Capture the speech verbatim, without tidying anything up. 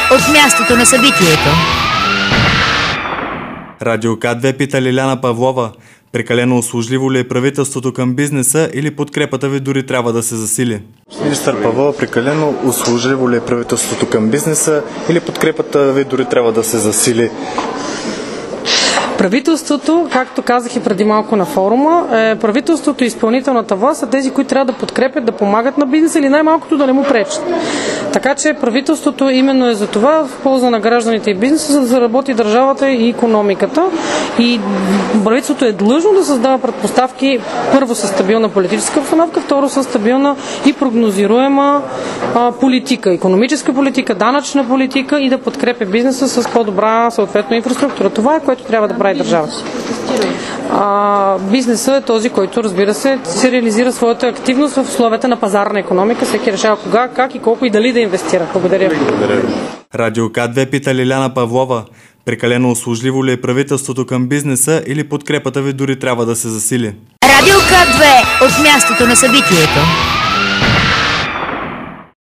от мястото на събитието. Радио К две пита Лиляна Павлова: прекалено услужливо ли е правителството към бизнеса или подкрепата ви дори трябва да се засили? Министър Павлова, прекалено услужливо ли е правителството към бизнеса или подкрепата ви дори трябва да се засили? Правителството, както казах и преди малко на форума, е, правителството и изпълнителната власт са тези, които трябва да подкрепят, да помагат на бизнеса или най-малкото да не му пречат. Така че правителството именно е за това, в полза на гражданите и бизнеса, за да заработи държавата и икономиката. И правителството е длъжно да създава предпоставки, първо със стабилна политическа обстановка, второ със стабилна и прогнозируема а, политика, икономическа политика, данъчна политика и да подкрепя бизнеса с по-добра съответно инфраструктура. Това е, което трябва да прави държавата. А, бизнесът е този, който, разбира се, се реализира своята активност в условията на пазарна икономика. Всеки решава кога, как и колко и дали да инвестира. Благодаря. Благодаря. Радио К две пита Лиляна Павлова: прекалено услужливо ли е правителството към бизнеса или подкрепата ви дори трябва да се засили? Радио К две от мястото на събитието.